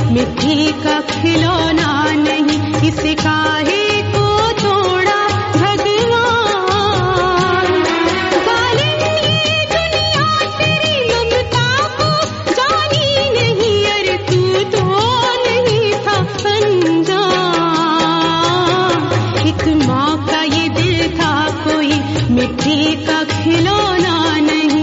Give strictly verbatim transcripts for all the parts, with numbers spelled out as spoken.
मिट्टी का खिलौना नहीं, इसे काहे को तोड़ा भगवान। जालिम ये दुनिया तेरी ममता को जानी नहीं, अरे तू तो नहीं था अनजान। एक माँ का ये दिल था कोई मिट्टी का खिलौना नहीं।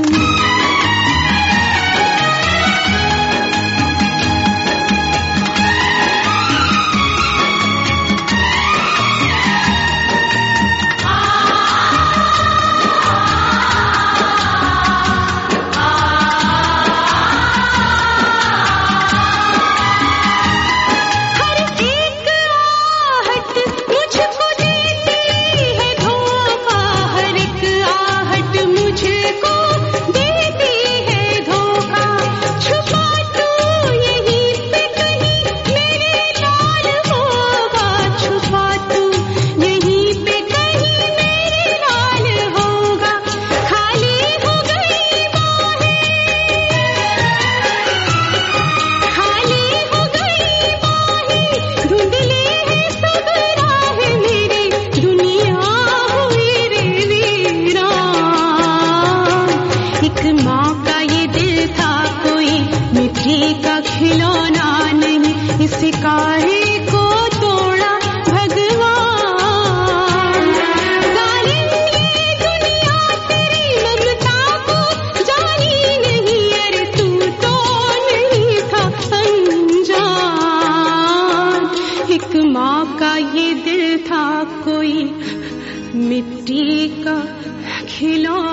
खिलौना नहीं, इसे काहे को तोड़ा भगवान। जालिम ये दुनिया तेरी ममता को जानी नहीं, अरे तू तो नहीं था अनजान। एक माँ का ये दिल था कोई मिट्टी का खिलौना।